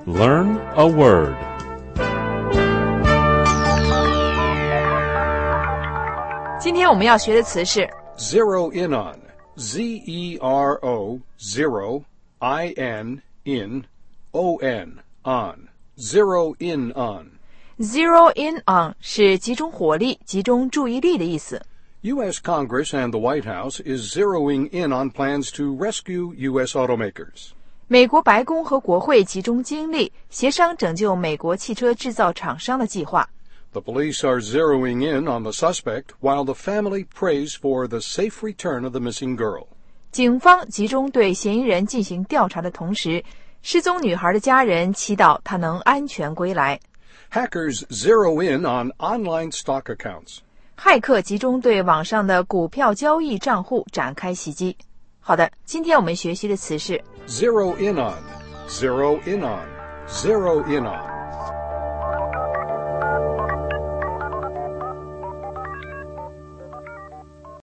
Learn a word. 今天我们要学的词是 Zero in on. Z-E-R-O, zero, I-N, in, O-N, on. Zero in on. zero in on 是集中火力、集中注意力的意思。 U.S. Congress and the White House is zeroing in on plans to rescue U.S. automakers. 美国白宫和国会集中精力协商拯救美国汽车制造厂商的计划。 The police are zeroing in on the suspect while the family prays for the safe return of the missing girl. 警方集中对嫌疑人进行调查的同时，失踪女孩的家人祈祷她能安全归来。 Hackers zero in on online stock accounts. 骇客集中对网上的股票交易账户展开袭击。好的，今天我们学习的词是 Zero in on, zero in on, zero in on.